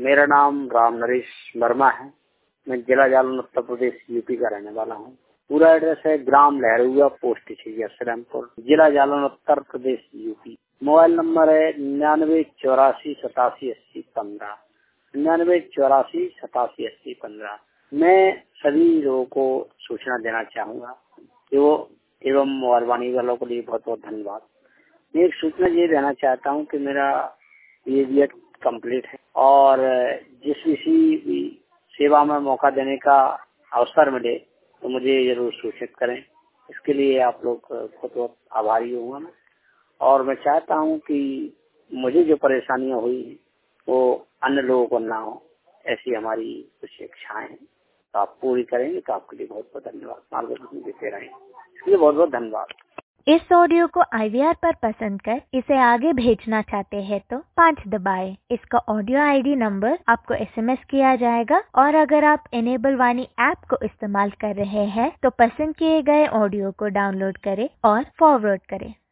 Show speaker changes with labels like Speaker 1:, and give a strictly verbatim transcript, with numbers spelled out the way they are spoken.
Speaker 1: मेरा नाम राम नरेश वर्मा है। मैं जिला जालौन उत्तर प्रदेश यूपी का रहने वाला हूँ। पूरा एड्रेस है ग्राम लहरुआ, पोस्ट छिया सलेमपुर, जिला Jalaun Uttar Pradesh UP. Mobile number है निन्यानवे चौरासी सतासी अस्सी पंद्रह निन्यानवे चौरासी सतासी अस्सी पंद्रह। मैं सभी लोगों को सूचना देना चाहूँगा कि वो एवं मोबाइल वाणी वालों के लिए बहुत बहुत धन्यवाद। मैं एक सूचना ये देना चाहता हूँ कि मेरा B A B Ed complete है और जिस किसी भी सेवा में मौका देने का अवसर मिले तो मुझे जरूर सूचित करें। इसके लिए आप लोग बहुत बहुत आभारी होंगे मैं। और मैं चाहता हूँ कि मुझे जो परेशानियाँ हुई वो अन्य लोगों को ना हो, ऐसी हमारी कुछ इच्छाएं हैं तो आप पूरी करेंगे तो आपके लिए बहुत बहुत धन्यवाद। मार्गदर्शन देते रहें, इसके लिए बहुत बहुत धन्यवाद।
Speaker 2: इस ऑडियो को आई वी आर पर पसंद कर इसे आगे भेजना चाहते हैं तो पाँच दबाएं। इसका ऑडियो आई डी नंबर आपको एस एम एस किया जाएगा और अगर आप इनेबल वाणी ऐप को इस्तेमाल कर रहे हैं तो पसंद किए गए ऑडियो को डाउनलोड करें और फॉरवर्ड करें।